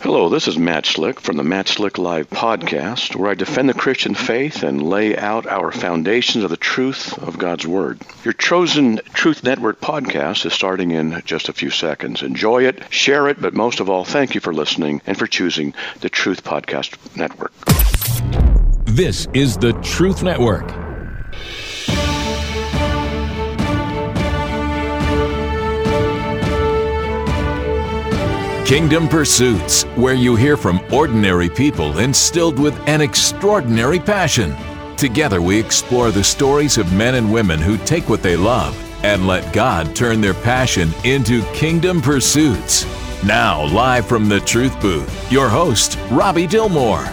Hello, this is Matt Slick from the Matt Slick Live podcast, where I defend the Christian faith and lay out our foundations of the truth of God's Word. Your chosen Truth Network podcast is starting in just a few seconds. Enjoy it, share it, but most of all, thank you for listening and for choosing the Truth Podcast Network. This is the Truth Network. Kingdom Pursuits, where you hear from ordinary people instilled with an extraordinary passion. Together we explore the stories of men and women who take what they love and let God turn their passion into kingdom pursuits. Now, live from the Truth Booth, your host, Robbie Dilmore.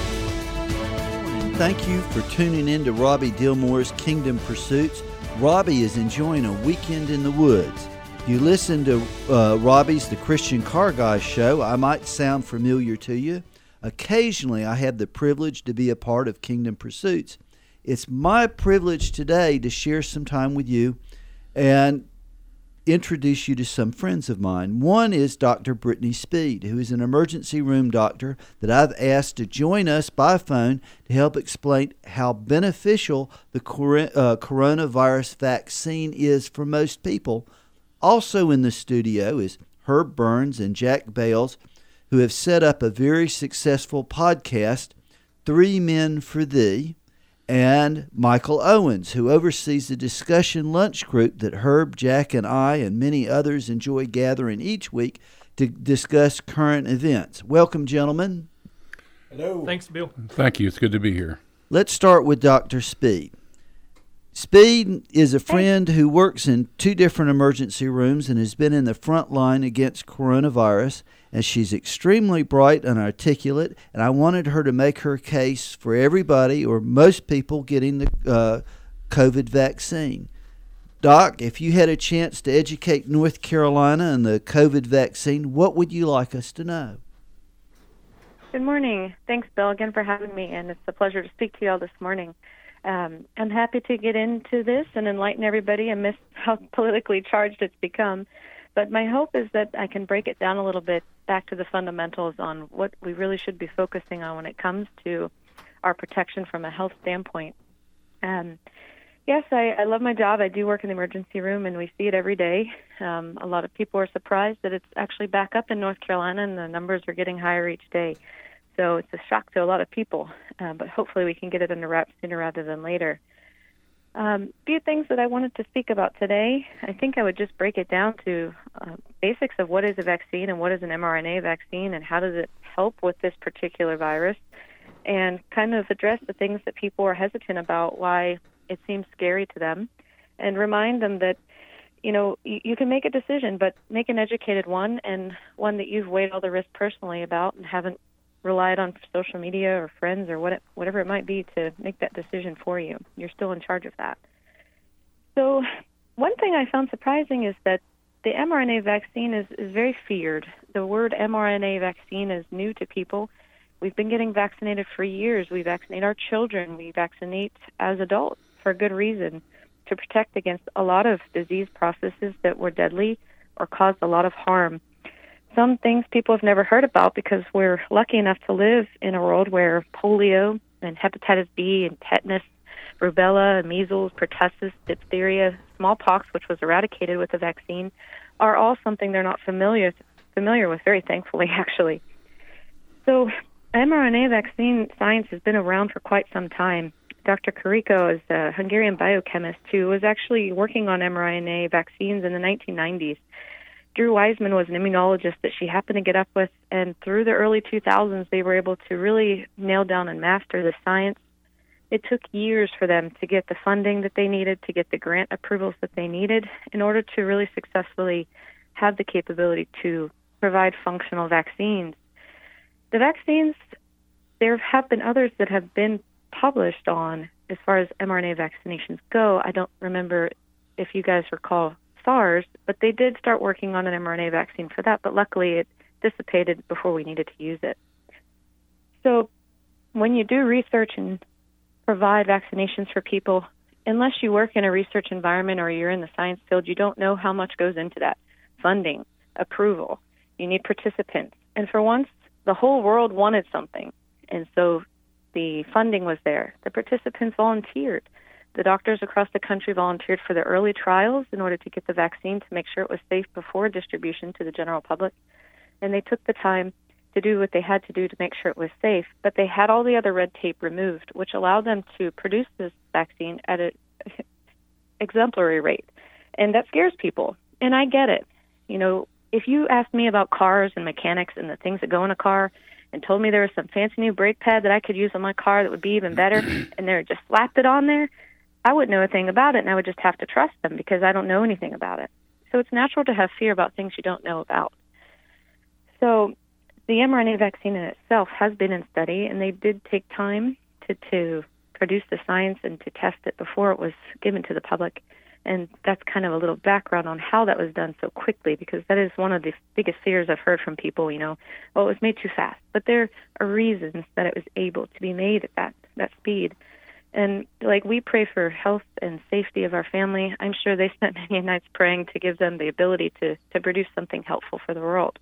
Thank you for tuning in to Robbie Dilmore's Kingdom Pursuits. Robbie is enjoying a weekend in the woods. You listen to Robbie's The Christian Car Guy show, I might sound familiar to you. Occasionally, I have the privilege to be a part of Kingdom Pursuits. It's my privilege today to share some time with you and introduce you to some friends of mine. One is Dr. Brittany Speed, who is an emergency room doctor that I've asked to join us by phone to help explain how beneficial the coronavirus vaccine is for most people. Also in the studio is Herb Burns and Jack Bales, who have set up a very successful podcast, Three Men for Thee, and Michael Owens, who oversees the discussion lunch group that Herb, Jack, and I and many others enjoy gathering each week to discuss current events. Welcome, gentlemen. Hello. Thanks, Bill. Thank you. It's good to be here. Let's start with Dr. Speed. Speed is a friend who works in two different emergency rooms and has been in the front line against coronavirus, and she's extremely bright and articulate, and I wanted her to make her case for everybody or most people getting the COVID vaccine. Doc, if you had a chance to educate North Carolina on the COVID vaccine, what would you like us to know? Good morning. Thanks, Bill, again for having me, and it's a pleasure to speak to you all this morning. I'm happy to get into this and enlighten everybody. I miss how politically charged it's become. But my hope is that I can break it down a little bit back to the fundamentals on what we really should be focusing on when it comes to our protection from a health standpoint. Yes, I love my job. I do work in the emergency room, and we see it every day. A lot of people are surprised that it's actually back up in North Carolina, and the numbers are getting higher each day. So it's a shock to a lot of people, but hopefully we can get it under wraps sooner rather than later. Few things that I wanted to speak about today. I think I would just break it down to basics of what is a vaccine and what is an mRNA vaccine and how does it help with this particular virus, and kind of address the things that people are hesitant about, why it seems scary to them, and remind them that, you know, you can make a decision, but make an educated one and one that you've weighed all the risks personally about and haven't relied on social media or friends or whatever it might be to make that decision for you. You're still in charge of that. So one thing I found surprising is that the mRNA vaccine is very feared. The word mRNA vaccine is new to people. We've been getting vaccinated for years. We vaccinate our children. We vaccinate as adults for good reason, to protect against a lot of disease processes that were deadly or caused a lot of harm. Some things people have never heard about because we're lucky enough to live in a world where polio and hepatitis B and tetanus, rubella, measles, pertussis, diphtheria, smallpox, which was eradicated with the vaccine, are all something they're not familiar with, very thankfully, actually. So mRNA vaccine science has been around for quite some time. Dr. Kariko is a Hungarian biochemist who was actually working on mRNA vaccines in the 1990s. Drew Weissman was an immunologist that she happened to get up with, and through the early 2000s, they were able to really nail down and master the science. It took years for them to get the funding that they needed, to get the grant approvals that they needed in order to really successfully have the capability to provide functional vaccines. The vaccines, there have been others that have been published on as far as mRNA vaccinations go. I don't remember if you guys recall SARS, but they did start working on an mRNA vaccine for that, but luckily it dissipated before we needed to use it. So when you do research and provide vaccinations for people, unless you work in a research environment or you're in the science field, you don't know how much goes into that. Funding, approval, you need participants. And for once, the whole world wanted something. And so the funding was there. The participants volunteered. The doctors across the country volunteered for the early trials in order to get the vaccine to make sure it was safe before distribution to the general public. And they took the time to do what they had to do to make sure it was safe. But they had all the other red tape removed, which allowed them to produce this vaccine at an exemplary rate. And that scares people. And I get it. You know, if you asked me about cars and mechanics and the things that go in a car and told me there was some fancy new brake pad that I could use on my car that would be even better, and they just slapped it on there, I wouldn't know a thing about it, and I would just have to trust them because I don't know anything about it. So it's natural to have fear about things you don't know about. So the mRNA vaccine in itself has been in study, and they did take time to produce the science and to test it before it was given to the public. And that's kind of a little background on how that was done so quickly, because that is one of the biggest fears I've heard from people, you know, well, it was made too fast. But there are reasons that it was able to be made at that speed. And like we pray for health and safety of our family, I'm sure they spent many nights praying to give them the ability to produce something helpful for the world.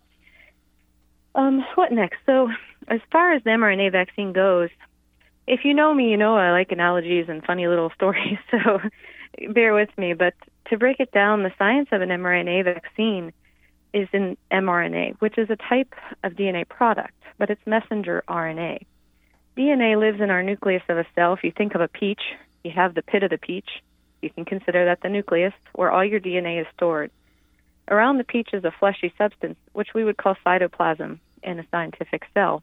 What next? So as far as the mRNA vaccine goes, if you know me, you know I like analogies and funny little stories, so bear with me. But to break it down, the science of an mRNA vaccine is in mRNA, which is a type of DNA product, but it's messenger RNA. DNA lives in our nucleus of a cell. If you think of a peach, you have the pit of the peach. You can consider that the nucleus, where all your DNA is stored. Around the peach is a fleshy substance, which we would call cytoplasm in a scientific cell.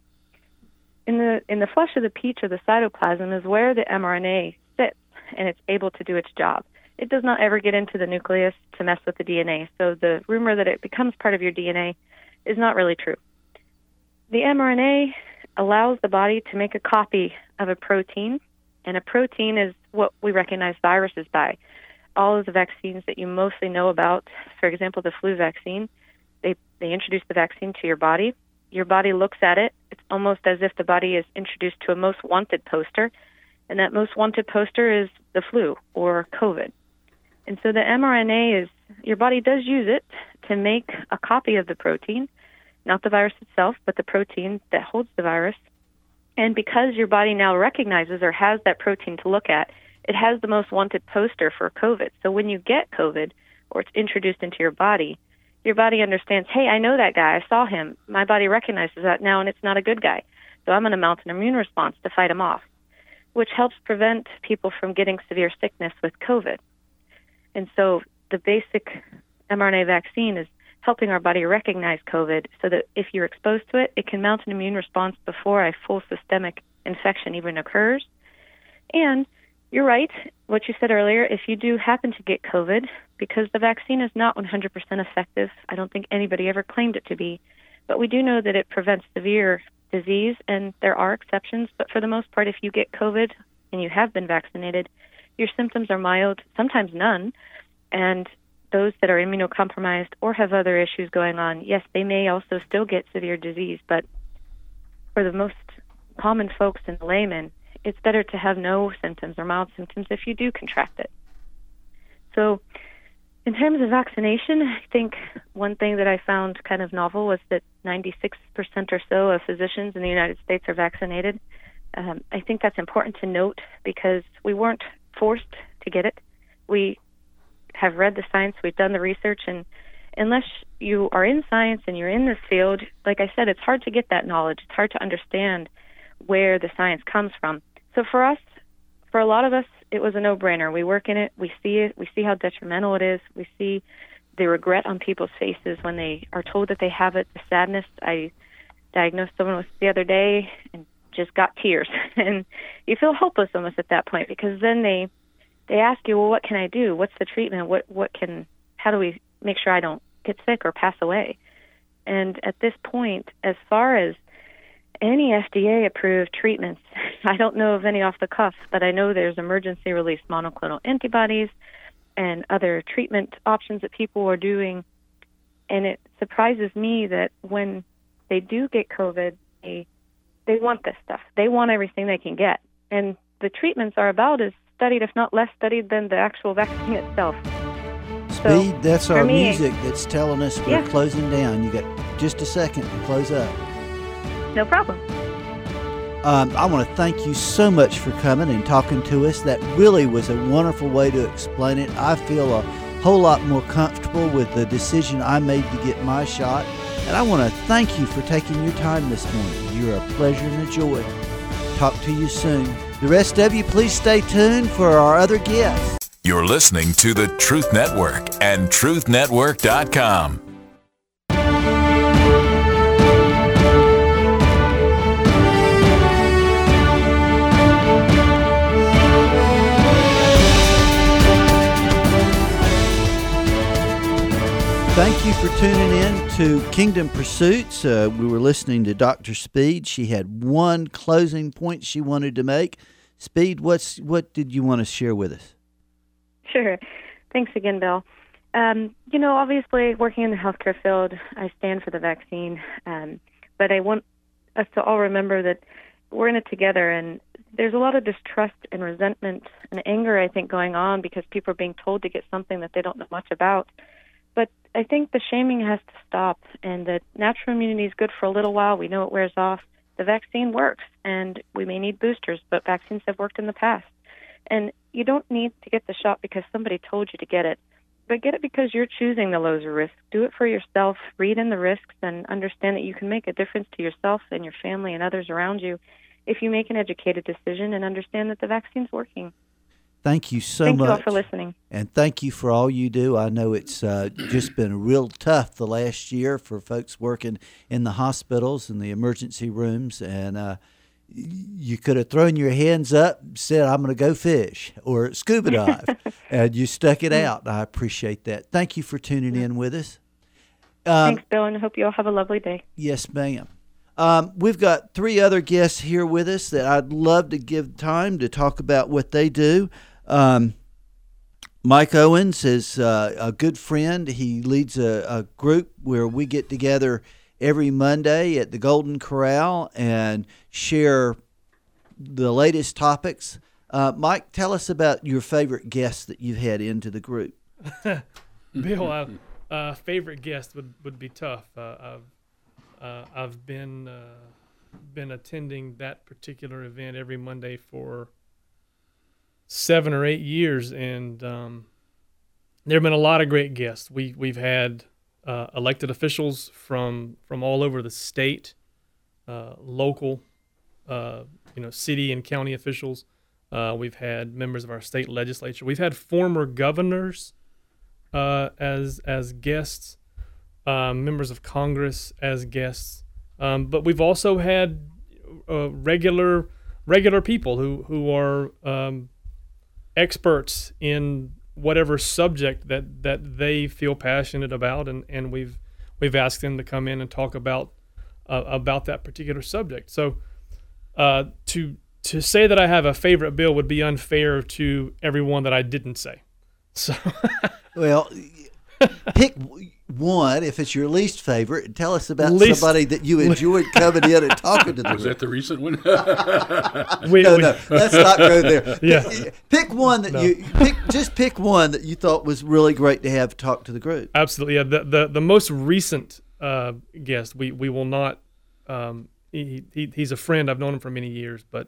In the flesh of the peach or the cytoplasm is where the mRNA sits, and it's able to do its job. It does not ever get into the nucleus to mess with the DNA, so the rumor that it becomes part of your DNA is not really true. The mRNA allows the body to make a copy of a protein, and a protein is what we recognize viruses by. All of the vaccines that you mostly know about, for example, the flu vaccine, they introduce the vaccine to your body. Your body looks at it. It's almost as if the body is introduced to a most wanted poster, and that most wanted poster is the flu or COVID. And so the mRNA your body does use it to make a copy of the protein, not the virus itself, but the protein that holds the virus. And because your body now recognizes or has that protein to look at, it has the most wanted poster for COVID. So when you get COVID or it's introduced into your body understands, hey, I know that guy. I saw him. My body recognizes that now, and it's not a good guy. So I'm going to mount an immune response to fight him off, which helps prevent people from getting severe sickness with COVID. And so the basic mRNA vaccine is helping our body recognize COVID so that if you're exposed to it, it can mount an immune response before a full systemic infection even occurs. And you're right, what you said earlier, if you do happen to get COVID, because the vaccine is not 100% effective, I don't think anybody ever claimed it to be, but we do know that it prevents severe disease, and there are exceptions, but for the most part, if you get COVID and you have been vaccinated, your symptoms are mild, sometimes none, and those that are immunocompromised or have other issues going on, yes, they may also still get severe disease, but for the most common folks and laymen, it's better to have no symptoms or mild symptoms if you do contract it. So in terms of vaccination, I think one thing that I found kind of novel was that 96% or so of physicians in the United States are vaccinated. I think that's important to note because we weren't forced to get it. We have read the science, we've done the research, and unless you are in science and you're in this field, like I said, it's hard to get that knowledge. It's hard to understand where the science comes from. So for us, for a lot of us, it was a no-brainer. We work in it, we see it, we see how detrimental it is, we see the regret on people's faces when they are told that they have it, the sadness. I diagnosed someone with this the other day and just got tears. And you feel hopeless almost at that point because then they ask you, well, what can I do? What's the treatment? How do we make sure I don't get sick or pass away? And at this point, as far as any FDA-approved treatments, I don't know of any off the cuff, but I know there's emergency-release monoclonal antibodies and other treatment options that people are doing. And it surprises me that when they do get COVID, they want this stuff. They want everything they can get. And the treatments are about as studied, if not less studied, than the actual vaccine itself. Speed, that's our me, music that's telling us we're closing down. You got just a second to close up. No problem. I want to thank you so much for coming and talking to us. That really was a wonderful way to explain it. I feel a whole lot more comfortable with the decision I made to get my shot. And I want to thank you for taking your time this morning. You're a pleasure and a joy. Talk to you soon. The rest of you, please stay tuned for our other guests. You're listening to the Truth Network and truthnetwork.com. Thank you for tuning in to Kingdom Pursuits. We were listening to Dr. Speed. She had one closing point she wanted to make. Speed, what did you want to share with us? Sure. Thanks again, Bill. Obviously, working in the healthcare field, I stand for the vaccine. But I want us to all remember that we're in it together, and there's a lot of distrust and resentment and anger, I think, going on because people are being told to get something that they don't know much about. But I think the shaming has to stop, and that natural immunity is good for a little while. We know it wears off. The vaccine works, and we may need boosters, but vaccines have worked in the past. And you don't need to get the shot because somebody told you to get it, but get it because you're choosing the lows of risk. Do it for yourself. Read in the risks and understand that you can make a difference to yourself and your family and others around you if you make an educated decision and understand that the vaccine's working. Thank you so much. Thank you all for listening. And thank you for all you do. I know it's just been real tough the last year for folks working in the hospitals and the emergency rooms. And you could have thrown your hands up, said, I'm going to go fish or scuba dive, and you stuck it out. I appreciate that. Thank you for tuning in with us. Thanks, Bill, and I hope you all have a lovely day. Yes, ma'am. We've got 3 other guests here with us that I'd love to give time to talk about what they do. Mike Owens is a good friend. He leads a group where we get together every Monday at the Golden Corral and share the latest topics. Mike, tell us about your favorite guests that you've had into the group. Bill, favorite guest would be tough. I've been attending that particular event every Monday for 7 or 8 years, and there have been a lot of great guests. We've had elected officials from all over the state, local, city and county officials. We've had members of our state legislature. We've had former governors as guests, members of Congress as guests, but we've also had regular people who are experts in whatever subject that they feel passionate about, and we've asked them to come in and talk about that particular subject. So to say that I have a favorite, Bill, would be unfair to everyone that I didn't say. So well, pick one if it's your least favorite, and tell us about somebody that you enjoyed coming in and talking to them. Was that the recent one? No, let's not go there. Yeah. Pick one that pick one that you thought was really great to have talk to the group. Absolutely. Yeah. The most recent guest, we will not. He's a friend. I've known him for many years, but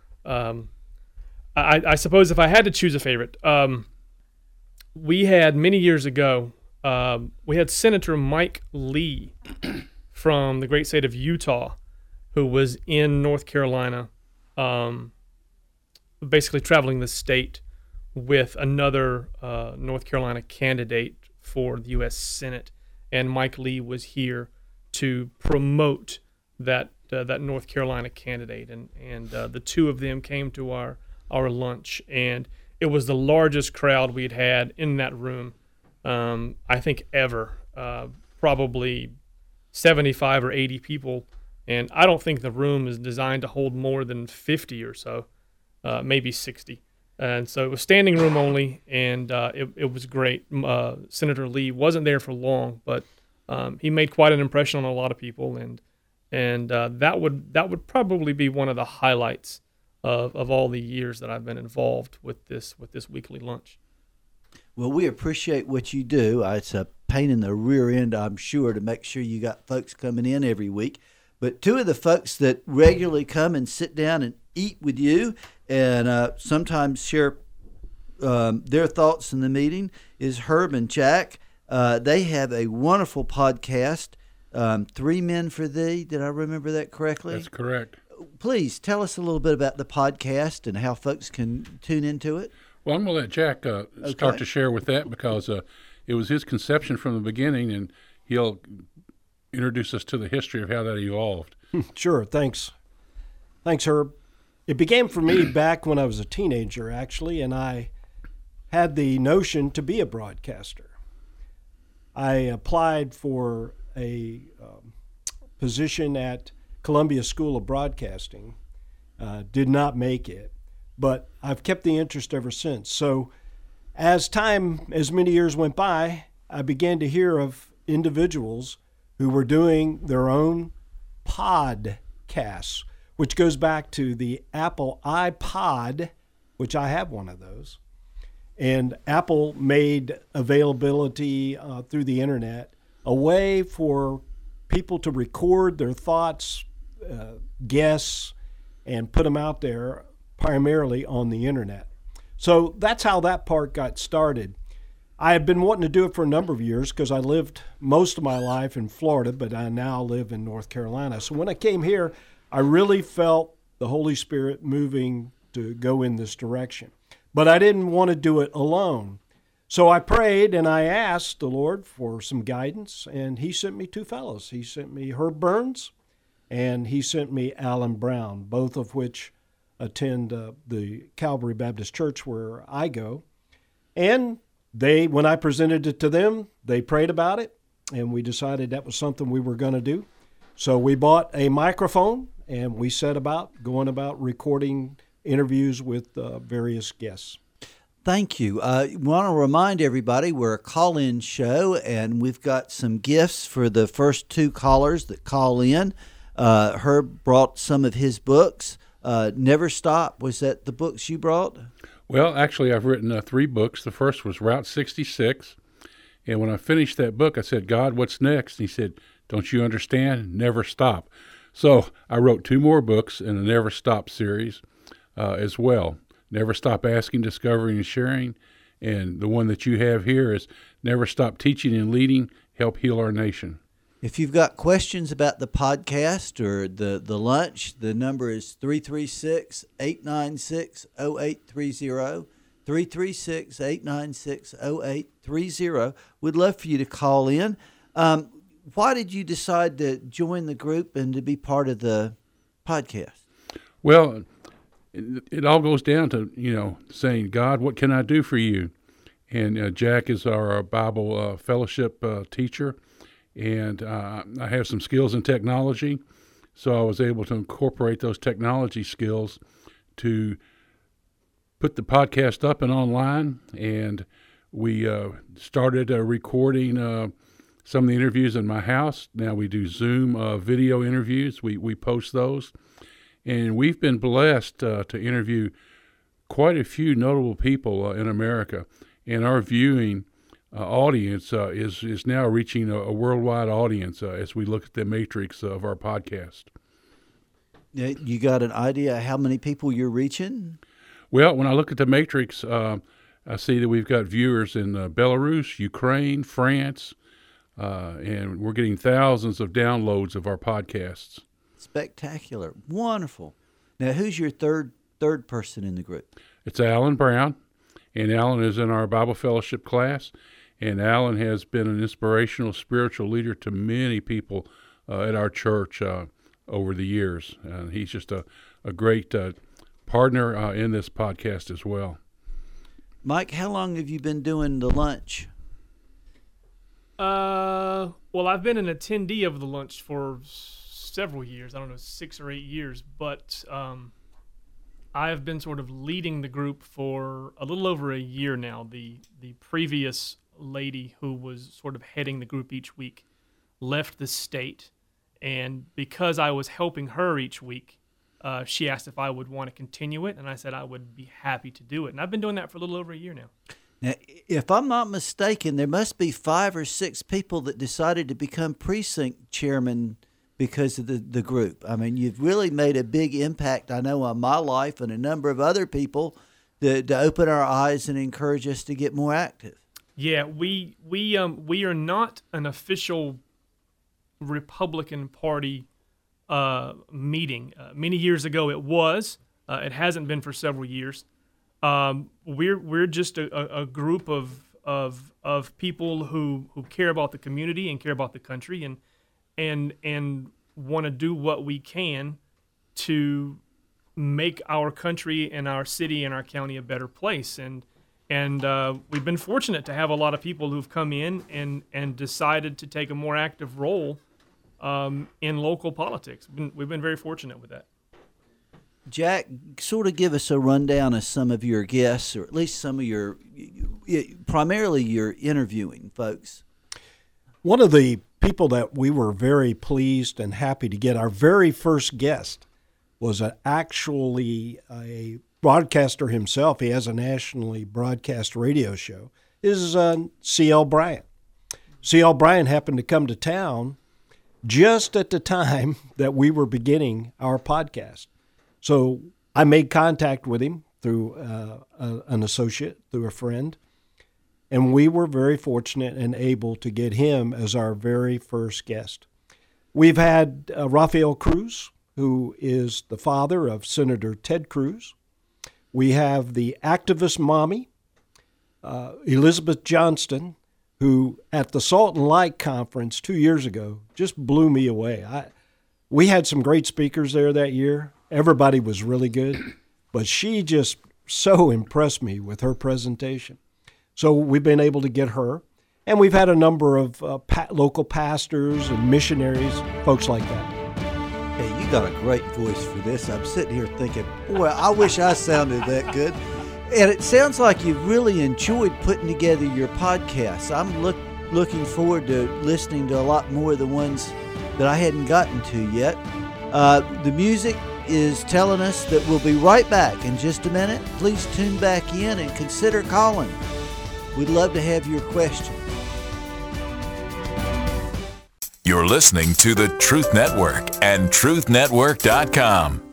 I suppose if I had to choose a favorite, we had many years ago. We had Senator Mike Lee from the great state of Utah, who was in North Carolina, basically traveling the state with another North Carolina candidate for the U.S. Senate, and Mike Lee was here to promote that North Carolina candidate, and the two of them came to our lunch, and it was the largest crowd we'd had in that room. I think ever, probably 75 or 80 people, and I don't think the room is designed to hold more than 50 or so, maybe 60. And so it was standing room only, and it was great. Senator Lee wasn't there for long, but he made quite an impression on a lot of people, and that would probably be one of the highlights of all the years that I've been involved with this weekly lunch. Well, we appreciate what you do. It's a pain in the rear end, I'm sure, to make sure you got folks coming in every week. but two of the folks that regularly come and sit down and eat with you and sometimes share their thoughts in the meeting is Herb and Jack. They have a wonderful podcast, Three Men for Thee. Did I remember that correctly? That's correct. Please tell us a little bit about the podcast and how folks can tune into it. Well, I'm going to let Jack start to share with that because it was his conception from the beginning, and he'll introduce us to the history of how that evolved. Sure, thanks. Thanks, Herb. It began for me back when I was a teenager, actually, and I had the notion to be a broadcaster. I applied for a position at Columbia School of Broadcasting, did not make it, but I've kept the interest ever since. So as many years went by, I began to hear of individuals who were doing their own podcasts, which goes back to the Apple iPod, which I have one of those. And Apple made availability through the internet a way for people to record their thoughts, guests, and put them out there primarily on the internet. So that's how that part got started. I had been wanting to do it for a number of years because I lived most of my life in Florida, but I now live in North Carolina. So when I came here, I really felt the Holy Spirit moving to go in this direction. But I didn't want to do it alone. So I prayed and I asked the Lord for some guidance, and he sent me two fellows. He sent me Herb Burns, and he sent me Alan Brown, both of which attend the Calvary Baptist Church where I go. And when I presented it to them, they prayed about it, and we decided that was something we were going to do. So we bought a microphone, and we set about going about recording interviews with various guests. Thank you. I want to remind everybody we're a call-in show, and we've got some gifts for the first two callers that call in. Herb brought some of his books. Never Stop, was that the books you brought? Well, actually, I've written 3 books. The first was Route 66, and when I finished that book, I said, God, what's next? And he said, don't you understand? Never stop. So I wrote 2 more books in the Never Stop series as well. Never Stop Asking, Discovering, and Sharing. And the one that you have here is Never Stop Teaching and Leading, Help Heal Our Nation. If you've got questions about the podcast or the lunch, the number is 336-896-0830, 336-896-0830. We'd love for you to call in. Why did you decide to join the group and to be part of the podcast? Well, it all goes down to, saying, God, what can I do for you? And Jack is our Bible fellowship teacher, and I have some skills in technology, so I was able to incorporate those technology skills to put the podcast up and online, and we started recording some of the interviews in my house. Now we do Zoom video interviews. We post those. And we've been blessed to interview quite a few notable people in America. And our viewing audience is now reaching a worldwide audience as we look at the matrix of our podcast. You got an idea how many people you're reaching? Well, when I look at the matrix, I see that we've got viewers in Belarus, Ukraine, France, and we're getting thousands of downloads of our podcasts. Spectacular. Wonderful. Now, who's your third person in the group? It's Alan Brown, and Alan is in our Bible Fellowship class, and Alan has been an inspirational spiritual leader to many people at our church over the years. And he's just a great partner in this podcast as well. Mike, how long have you been doing the lunch? Well, I've been an attendee of the lunch for several years. I don't know, 6 or 8 years, but I have been sort of leading the group for a little over a year now. The previous lady who was sort of heading the group each week left the state, and because I was helping her each week, she asked if I would want to continue it, and I said I would be happy to do it. And I've been doing that for a little over a year now. Now, if I'm not mistaken, there must be 5 or 6 people that decided to become precinct chairman because of the group. I mean, you've really made a big impact, I know, on my life and a number of other people to open our eyes and encourage us to get more active. Yeah, we are not an official Republican Party meeting. Many years ago it was. It hasn't been for several years. We're just a group of people who care about the community and care about the country and want to do what we can to make our country and our city and our county a better place. And we've been fortunate to have a lot of people who've come in and decided to take a more active role in local politics. We've been very fortunate with that. Jack, sort of give us a rundown of some of your guests, or at least some of your, primarily your interviewing folks. One of the people that we were very pleased and happy to get, our very first guest, was actually a broadcaster himself. He has a nationally broadcast radio show. Is C.L. Bryant. C.L. Bryant happened to come to town just at the time that we were beginning our podcast. So I made contact with him through an associate, through a friend, and we were very fortunate and able to get him as our very first guest. We've had Rafael Cruz, who is the father of Senator Ted Cruz. We have the activist mommy, Elizabeth Johnston, who at the Salt and Light Conference 2 years ago just blew me away. We had some great speakers there that year. Everybody was really good, but she just so impressed me with her presentation. So we've been able to get her, and we've had a number of local pastors and missionaries, folks like that. Hey, you got a great voice for this. I'm sitting here thinking, boy, I wish I sounded that good. And it sounds like you've really enjoyed putting together your podcasts. I'm looking forward to listening to a lot more of the ones that I hadn't gotten to yet. The music is telling us that we'll be right back in just a minute. Please tune back in and consider calling. We'd love to have your questions. You're listening to the Truth Network and truthnetwork.com.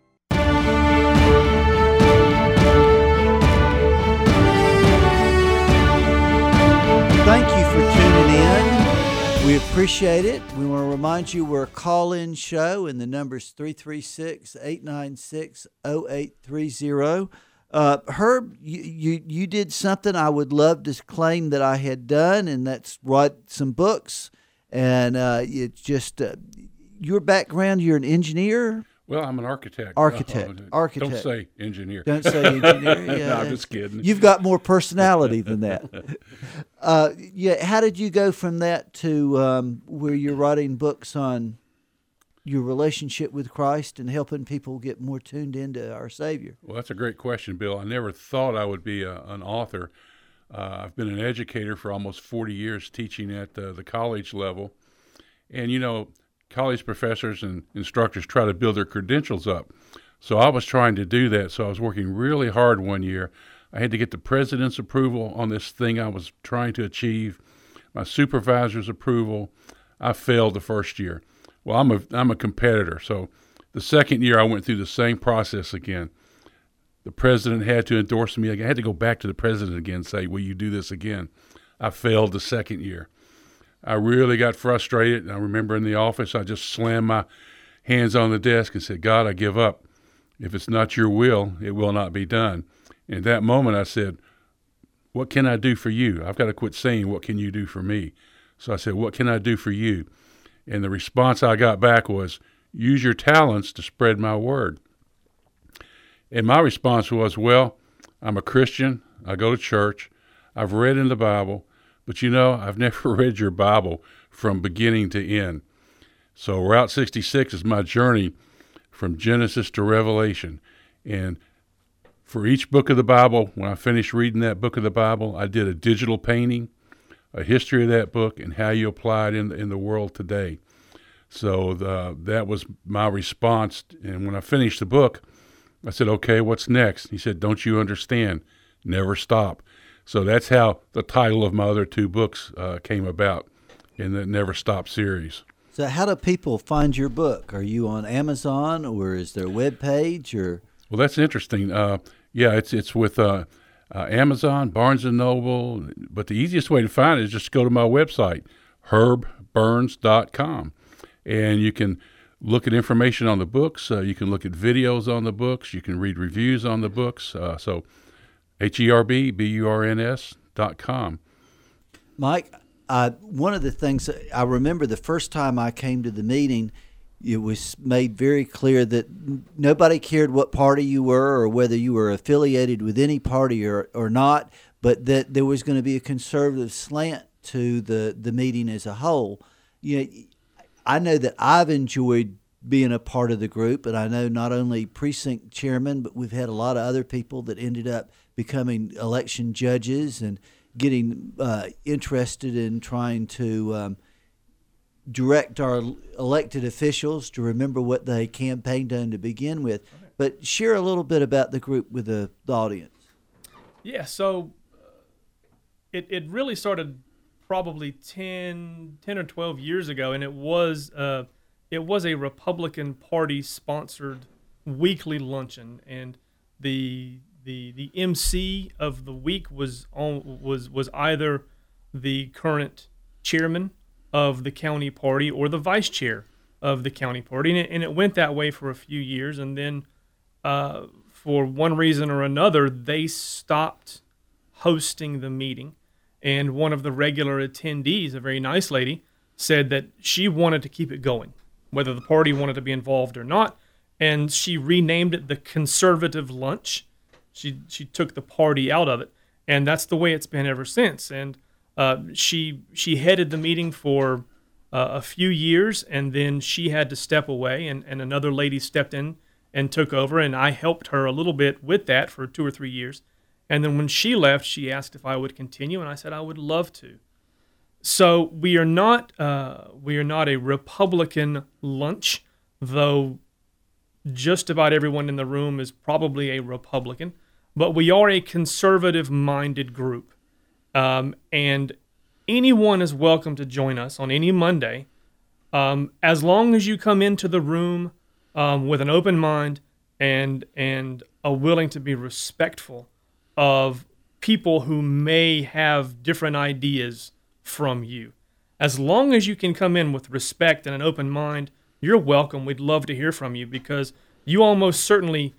Thank you for tuning in. We appreciate it. We want to remind you we're a call-in show, and the number's 336-896-0830. Herb, you did something I would love to claim that I had done, and that's write some books. And it's just your background. You're an engineer. Well, I'm an architect. Architect. Don't say engineer. Don't say engineer. Yeah, no, I'm just kidding. You've got more personality than that. Yeah. How did you go from that to where you're writing books on your relationship with Christ and helping people get more tuned into our Savior? Well, that's a great question, Bill. I never thought I would be an author. I've been an educator for almost 40 years, teaching at the college level. And, you know, college professors and instructors try to build their credentials up. So I was trying to do that. So I was working really hard one year. I had to get the president's approval on this thing I was trying to achieve, my supervisor's approval. I failed the first year. Well, I'm a competitor. So the second year I went through the same process again. The president had to endorse me. I had to go back to the president again and say, will you do this again? I failed the second year. I really got frustrated. I remember in the office, I just slammed my hands on the desk and said, God, I give up. If it's not your will, it will not be done. And at that moment, I said, what can I do for you? I've got to quit saying, what can you do for me? So I said, what can I do for you? And the response I got back was, use your talents to spread my word. And my response was, well, I'm a Christian. I go to church. I've read in the Bible. But, you know, I've never read your Bible from beginning to end. So Route 66 is my journey from Genesis to Revelation. And for each book of the Bible, when I finished reading that book of the Bible, I did a digital painting, a history of that book, and how you apply it in the world today. So that was my response. And when I finished the book, I said, okay, what's next? He said, don't you understand? Never stop. So that's how the title of my other two books came about in the Never Stop series. So how do people find your book? Are you on Amazon, or is there a web page? Or Well, that's interesting. It's with Amazon, Barnes & Noble, but the easiest way to find it is just go to my website, herbburns.com, and you can look at information on the books. You can look at videos on the books. You can read reviews on the books. So herbburns.com. Mike, one of the things I remember the first time I came to the meeting, it was made very clear that nobody cared what party you were or whether you were affiliated with any party or not, but that there was going to be a conservative slant to the meeting as a whole. I know that I've enjoyed being a part of the group, and I know not only precinct chairman, but we've had a lot of other people that ended up becoming election judges and getting interested in trying to direct our elected officials to remember what they campaigned on to begin with. But share a little bit about the group with the audience. Yeah, so it really started probably 10 or 12 years ago, and it was a Republican Party sponsored weekly luncheon, and the MC of the week was either the current chairman of the county party or the vice chair of the county party, and it went that way for a few years, and then for one reason or another they stopped hosting the meeting, and one of the regular attendees, a very nice lady, said that she wanted to keep it going, whether the party wanted to be involved or not, and she renamed it the Conservative Lunch. She took the party out of it, and that's the way it's been ever since. And she headed the meeting for a few years, and then she had to step away, and another lady stepped in and took over, and I helped her a little bit with that for 2 or 3 years. And then when she left, she asked if I would continue, and I said I would love to. So we are not a Republican lunch, though just about everyone in the room is probably a Republican, but we are a conservative-minded group. And anyone is welcome to join us on any Monday, as long as you come into the room with an open mind and are willing to be respectful of people who may have different ideas from you. As long as you can come in with respect and an open mind, you're welcome. We'd love to hear from you, because you almost certainly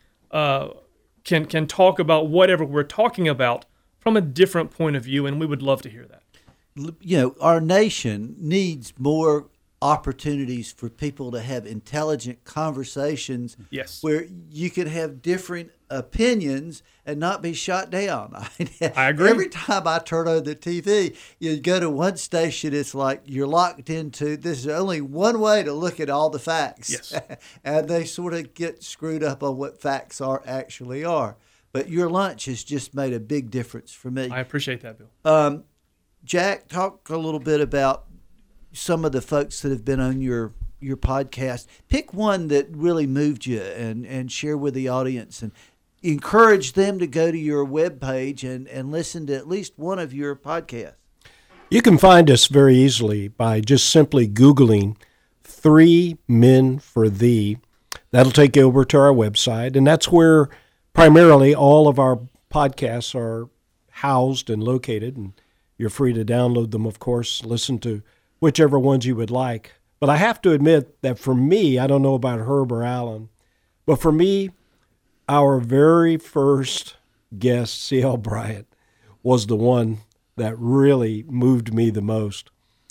can talk about whatever we're talking about from a different point of view, and we would love to hear that. Our nation needs more opportunities for people to have intelligent conversations. Yes. Where you can have different opinions and not be shot down. I agree. Every time I turn on the TV, you go to one station, it's like you're locked into, this is only one way to look at all the facts. Yes. And they sort of get screwed up on what facts actually are. But your lunch has just made a big difference for me. I appreciate that, Bill. Jack, talk a little bit about some of the folks that have been on your podcast. Pick one that really moved you and share with the audience, and encourage them to go to your webpage and listen to at least one of your podcasts. You can find us very easily by just simply Googling 3 Men for Thee. That'll take you over to our website, and that's where primarily all of our podcasts are housed and located, and you're free to download them, of course, listen to whichever ones you would like. But I have to admit that for me, I don't know about Herb or Alan, but for me, our very first guest, C.L. Bryant, was the one that really moved me the most.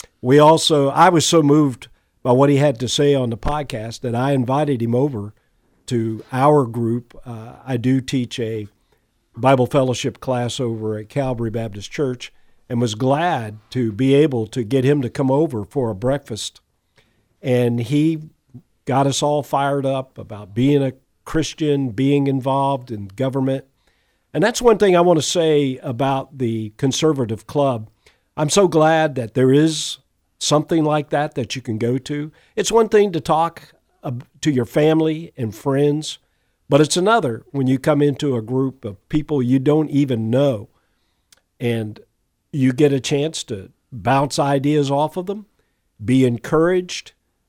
I was so moved by what he had to say on the podcast that I invited him over to our group. I do teach a Bible fellowship class over at Calvary Baptist Church, and was glad to be able to get him to come over for a breakfast. And he got us all fired up about being a Christian, being involved in government. And that's one thing I want to say about the Conservative Club. I'm so glad that there is something like that you can go to. It's one thing to talk to your family and friends, but it's another when you come into a group of people you don't even know, and you get a chance to bounce ideas off of them, be encouraged,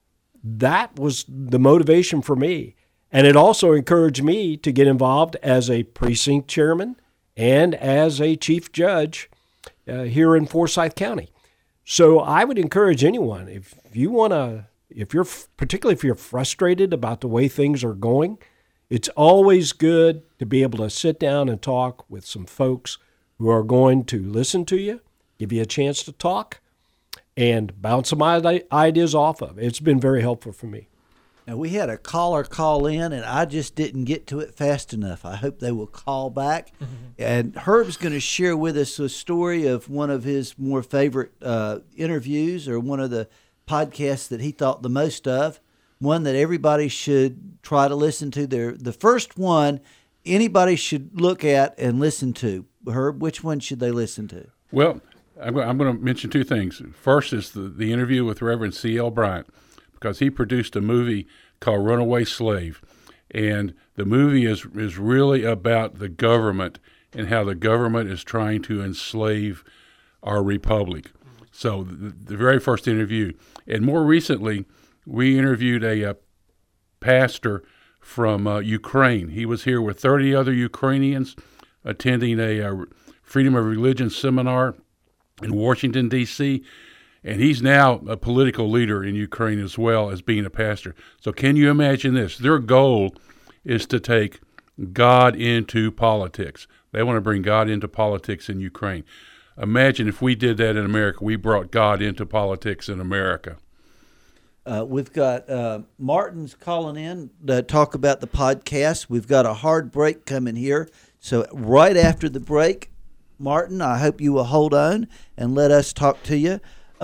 that was the motivation for me. And it also encouraged me to get involved as a precinct chairman and as a chief judge here in Forsyth County. So I would encourage anyone, if you're particularly if you're frustrated about the way things are going, it's always good to be able to sit down and talk with some folks who are going to listen to you, give you a chance to talk, and bounce some ideas off of. It's been very helpful for me. Now, we had a caller call in, and I just didn't get to it fast enough. I hope they will call back. Mm-hmm. And Herb's going to share with us a story of one of his more favorite interviews, or one of the podcasts that he thought the most of, one that everybody should try to listen to. The first one anybody should look at and listen to. Herb, which one should they listen to? Well, I'm going to mention two things. First is the interview with Reverend C.L. Bryant, because he produced a movie called Runaway Slave. And the movie is really about the government and how the government is trying to enslave our republic. So the very first interview. And more recently, we interviewed a pastor from Ukraine. He was here with 30 other Ukrainians attending a freedom of religion seminar in Washington, D.C., and he's now a political leader in Ukraine as well as being a pastor. So can you imagine this? Their goal is to take God into politics. They want to bring God into politics in Ukraine. Imagine if we did that in America. We brought God into politics in America. We've got Martin's calling in to talk about the podcast. We've got a hard break coming here. So right after the break, Martin, I hope you will hold on and let us talk to you.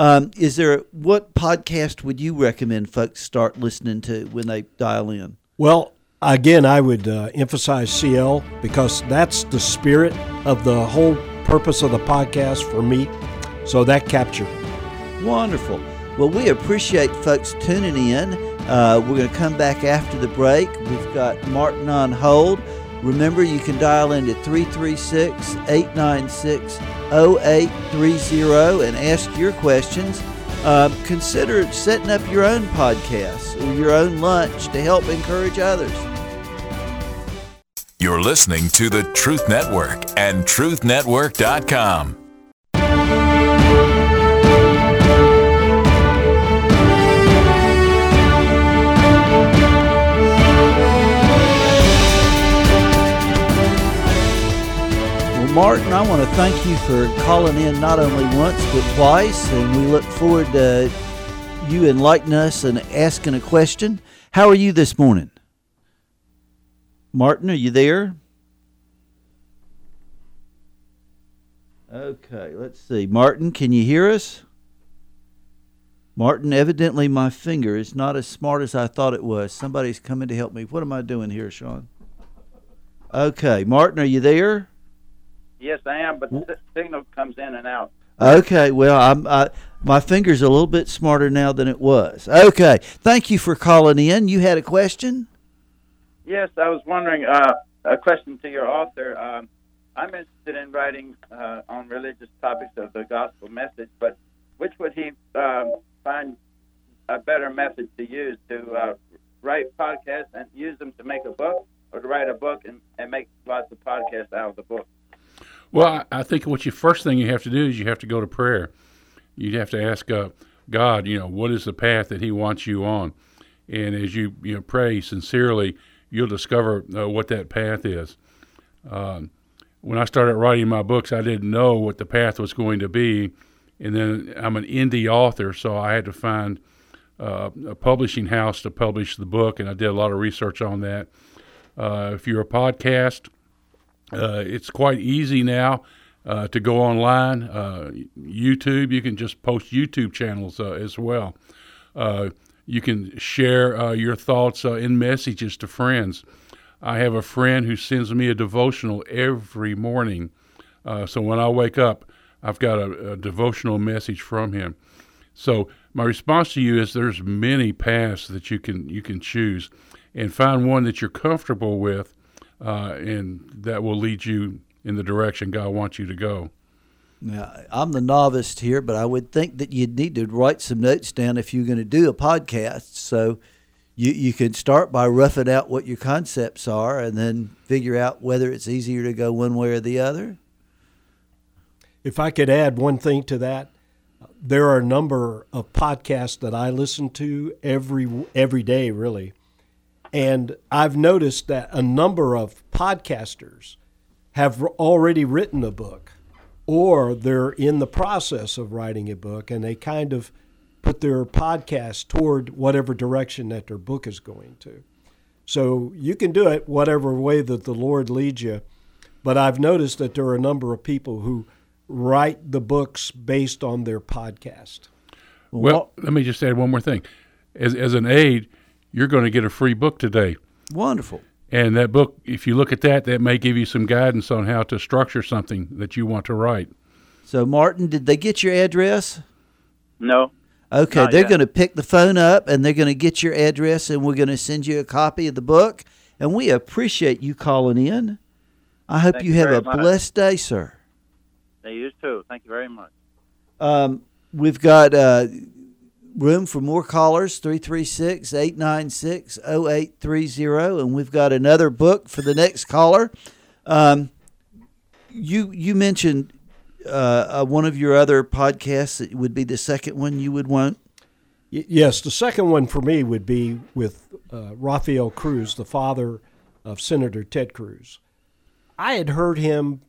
What podcast would you recommend folks start listening to when they dial in? Well, again, I would emphasize CL, because that's the spirit of the whole purpose of the podcast for me. So that captured it. Wonderful. Well, we appreciate folks tuning in. We're going to come back after the break. We've got Martin on hold. Remember, you can dial into 336-896-0830 and ask your questions. Consider setting up your own podcast or your own lunch to help encourage others. You're listening to the Truth Network and truthnetwork.com. Martin, I want to thank you for calling in not only once but twice, and we look forward to you enlightening us and asking a question. How are you this morning? Martin, are you there? Okay, let's see. Martin, can you hear us? Martin, evidently my finger is not as smart as I thought it was. Somebody's coming to help me. What am I doing here, Sean? Okay, Martin, are you there? Yes, I am, but the signal comes in and out. Okay, well, my finger's a little bit smarter now than it was. Okay, thank you for calling in. You had a question? Yes, I was wondering, a question to your author. I'm interested in writing on religious topics of the gospel message, but which would he find a better method to use, to write podcasts and use them to make a book, or to write a book and make lots of podcasts out of the book? Well, I think first thing you have to do is you have to go to prayer. You have to ask God, what is the path that He wants you on, and as you pray sincerely, you'll discover what that path is. When I started writing my books, I didn't know what the path was going to be, and then I'm an indie author, so I had to find a publishing house to publish the book, and I did a lot of research on that. If you're a podcast, it's quite easy now to go online. YouTube, you can just post YouTube channels as well. You can share your thoughts in messages to friends. I have a friend who sends me a devotional every morning. So when I wake up, I've got a devotional message from him. So my response to you is there's many paths that you can choose, and find one that you're comfortable with, and that will lead you in the direction God wants you to go. Now, I'm the novice here, but I would think that you'd need to write some notes down if you're going to do a podcast. So you can start by roughing out what your concepts are and then figure out whether it's easier to go one way or the other. If I could add one thing to that, there are a number of podcasts that I listen to every day, really. And I've noticed that a number of podcasters have already written a book, or they're in the process of writing a book, and they kind of put their podcast toward whatever direction that their book is going to. So you can do it whatever way that the Lord leads you. But I've noticed that there are a number of people who write the books based on their podcast. Well, let me just add one more thing. As an aide, you're going to get a free book today. Wonderful. And that book, if you look at that may give you some guidance on how to structure something that you want to write. So, Martin, did they get your address? No. Okay, Not they're yet. going to pick the phone up, and they're going to get your address, and we're going to send you a copy of the book. And we appreciate you calling in. I hope Thank you you have very a much. blessed day, sir. They used to. Thank you very much. We've got room for more callers, 336-896-0830, and we've got another book for the next caller. You mentioned one of your other podcasts that would be the second one you would want. Yes, the second one for me would be with Rafael Cruz, the father of Senator Ted Cruz. I had heard him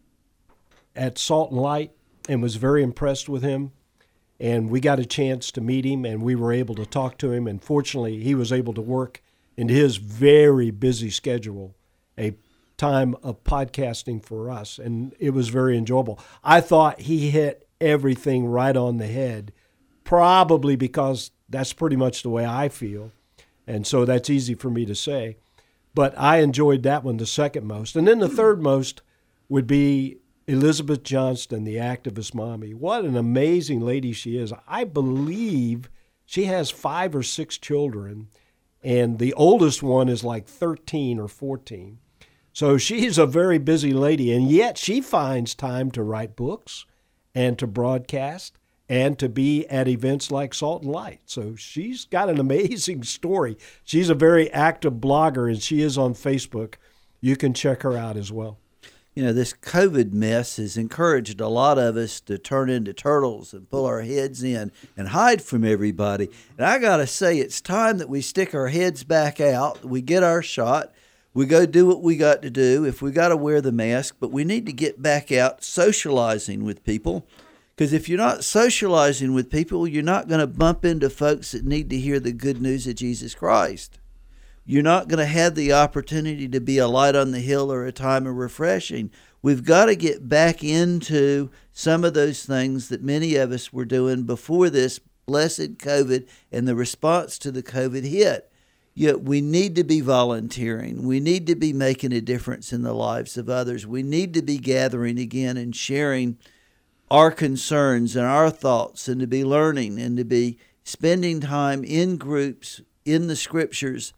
at Salt and Light and was very impressed with him. And we got a chance to meet him, and we were able to talk to him. And fortunately, he was able to work into his very busy schedule a time of podcasting for us, and it was very enjoyable. I thought he hit everything right on the head, probably because that's pretty much the way I feel, and so that's easy for me to say. But I enjoyed that one the second most. And then the third most would be Elizabeth Johnston, the activist mommy. What an amazing lady she is. I believe she has 5 or 6 children, and the oldest one is like 13 or 14. So she's a very busy lady, and yet she finds time to write books and to broadcast and to be at events like Salt and Light. So she's got an amazing story. She's a very active blogger, and she is on Facebook. You can check her out as well. You know, this COVID mess has encouraged a lot of us to turn into turtles and pull our heads in and hide from everybody. And I got to say, it's time that we stick our heads back out, we get our shot, we go do what we got to do. If we got to wear the mask, but we need to get back out socializing with people. Because if you're not socializing with people, you're not going to bump into folks that need to hear the good news of Jesus Christ. You're not going to have the opportunity to be a light on the hill or a time of refreshing. We've got to get back into some of those things that many of us were doing before this blessed COVID and the response to the COVID hit. Yet we need to be volunteering. We need to be making a difference in the lives of others. We need to be gathering again and sharing our concerns and our thoughts, and to be learning and to be spending time in groups in the scriptures.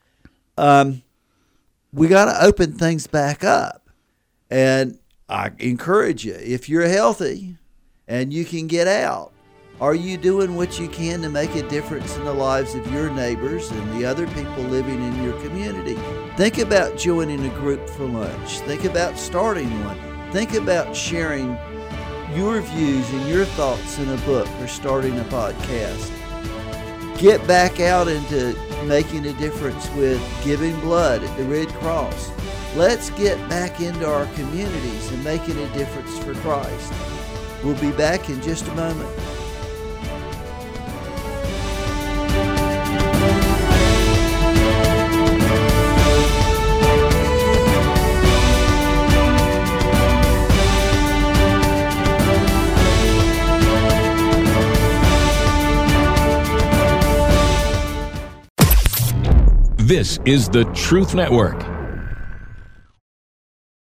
We got to open things back up. And I encourage you, if you're healthy and you can get out, are you doing what you can to make a difference in the lives of your neighbors and the other people living in your community? Think about joining a group for lunch. Think about starting one. Think about sharing your views and your thoughts in a book or starting a podcast. Get back out into making a difference with giving blood at the Red Cross. Let's get back into our communities and making a difference for Christ. We'll be back in just a moment. This is the Truth Network.